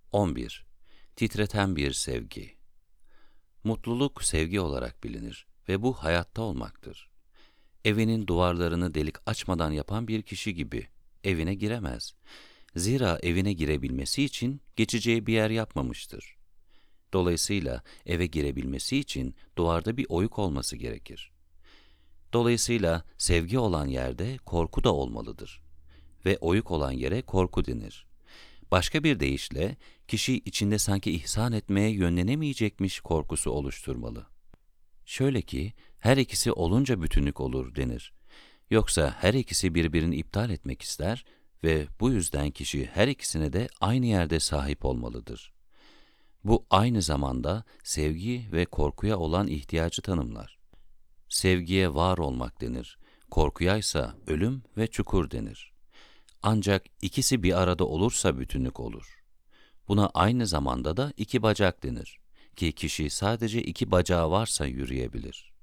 11. Titreten bir sevgi. Mutluluk sevgi olarak bilinir ve bu hayatta olmaktır. Evinin duvarlarını delik açmadan yapan bir kişi gibi evine giremez. Zira evine girebilmesi için geçeceği bir yer yapmamıştır. Dolayısıyla eve girebilmesi için duvarda bir oyuk olması gerekir. Dolayısıyla sevgi olan yerde korku da olmalıdır ve oyuk olan yere korku denir. Başka bir deyişle, kişi içinde sanki ihsan etmeye yönlenemeyecekmiş korkusu oluşturmalı. Şöyle ki, her ikisi olunca bütünlük olur denir. Yoksa her ikisi birbirini iptal etmek ister ve bu yüzden kişi her ikisine de aynı yerde sahip olmalıdır. Bu aynı zamanda sevgi ve korkuya olan ihtiyacı tanımlar. Sevgiye var olmak denir, korkuyaysa ölüm ve çukur denir. Ancak ikisi bir arada olursa bütünlük olur. Buna aynı zamanda da iki bacak denir ki kişi sadece iki bacağı varsa yürüyebilir.